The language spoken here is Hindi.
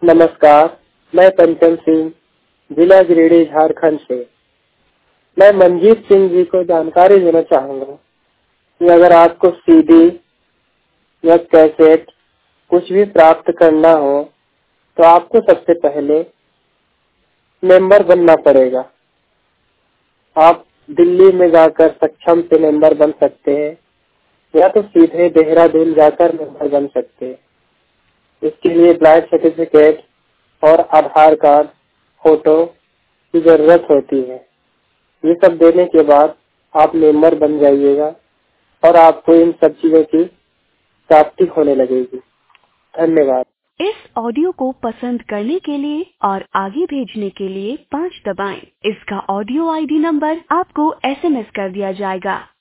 नमस्कार, मैं पंचम सिंह, जिला गिरिडीह, झारखंड से। मैं मंजीत सिंह जी को जानकारी देना चाहूँगा कि अगर आपको सीडी या कैसेट कुछ भी प्राप्त करना हो तो आपको सबसे पहले मेंबर बनना पड़ेगा। आप दिल्ली में जाकर सक्षम से मेंबर बन सकते हैं या तो सीधे देहरादून जाकर मेंबर बन सकते हैं। इसके लिए ब्लाइंड सर्टिफिकेट और आधार कार्ड, फोटो की जरूरत होती है। ये सब देने के बाद आप मेंबर बन जाइएगा और आपको इन सब चीजों की प्राप्ति होने लगेगी। धन्यवाद। इस ऑडियो को पसंद करने के लिए और आगे भेजने के लिए 5 दबाएं। इसका ऑडियो आईडी नंबर आपको SMS कर दिया जाएगा।